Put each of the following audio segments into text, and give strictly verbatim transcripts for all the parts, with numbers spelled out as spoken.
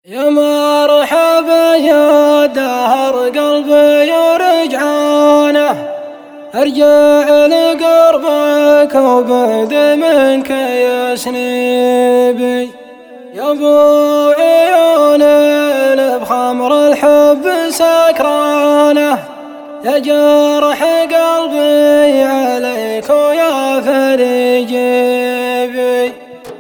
يا مرحبا يا دهر قلبي ورجعانه، ارجع لقربك وبعد منك يسنيبي. يا ابو عيون بخمر الحب سكرانه، يا جرح قلبي عليك ويا فريجيبي.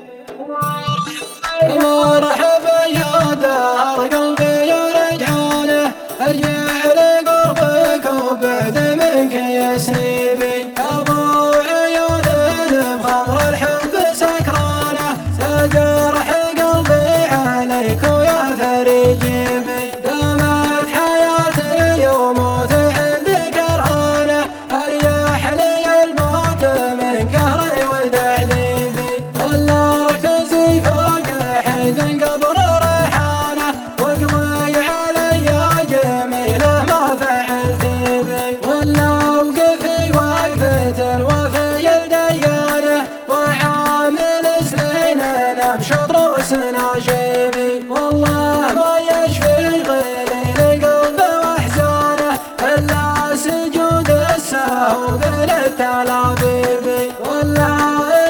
مرحبا يا دهر قلبي ورجعانه، ارجع لقربك وبعد منك يسنيبي. يا ابو عيون بخمر الحب سكرانه، يا جرح قلبي عليك ويا فريجيبي. دامت حياتي وموت عندك رهانه، اريح لي الموت من قهري وتعذيبي. طلعتني فوق حيث قبر ريحانه، واقضي علي يا جميله ما فعلت بي. ولا وقفي وقفة الوفي الديانه، وعامل سنين نمشط رؤوسنا شيبي. والله ما يشفي غيري لقلب واحزانه، الا سجود السهو ذل التلابيب. والله